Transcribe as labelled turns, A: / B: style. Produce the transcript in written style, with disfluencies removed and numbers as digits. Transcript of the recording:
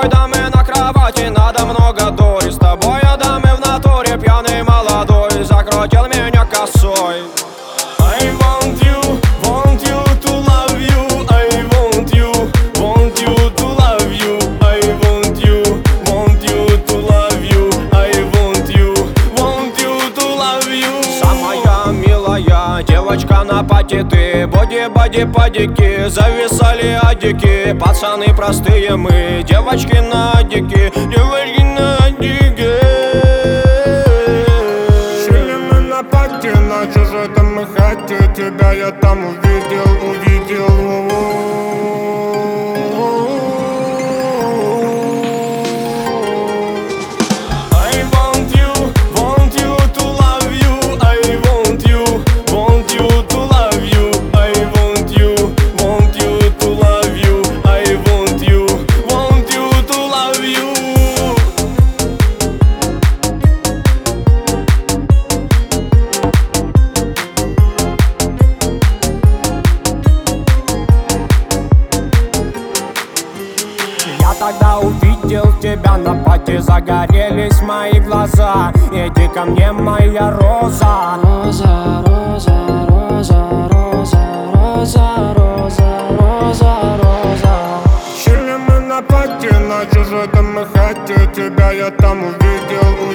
A: тобой дамы на кровати, надо много дури. С тобой я дамы в натуре, пьяный молодой, закрутил меня косой. I want you to love you. I want you to love you. I want you to love you. I want you to love you. Самая милая девочка на пати ты, боди падики, зависали адики. Пацаны простые мы, девочки на адики, девочки на адики.
B: Шили мы на пати, на чужой там и хате. Тебя я там увидел.
A: I want you to love you. I want you to love you. I want you to love you. I want you to love you. Я тогда увидел тебя на пати, загорелись мои глаза. Иди ко мне, моя роза.
C: Роза, роза, роза, роза, роза, роза, роза, роза.
B: Шили мы на пати, на чужой там и хате. Тебя я там увидел.